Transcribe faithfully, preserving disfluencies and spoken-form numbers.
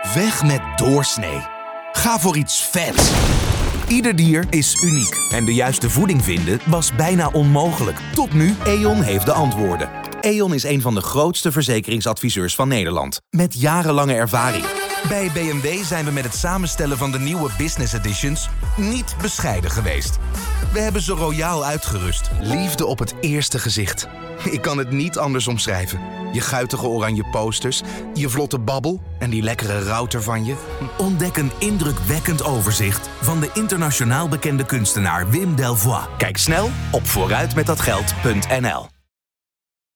Weg met doorsnee. Ga voor iets vets. Ieder dier is uniek en de juiste voeding vinden was bijna onmogelijk. Tot nu, E O N heeft de antwoorden. E O N is een van de grootste verzekeringsadviseurs van Nederland. Met jarenlange ervaring. Bij B M W zijn we met het samenstellen van de nieuwe Business Editions niet bescheiden geweest. We hebben ze royaal uitgerust. Liefde op het eerste gezicht. Ik kan het niet anders omschrijven. Je guitige oranje posters, je vlotte babbel en die lekkere router van je. Ontdek een indrukwekkend overzicht van de internationaal bekende kunstenaar Wim Delvoye. Kijk snel op vooruitmetdatgeld punt n l.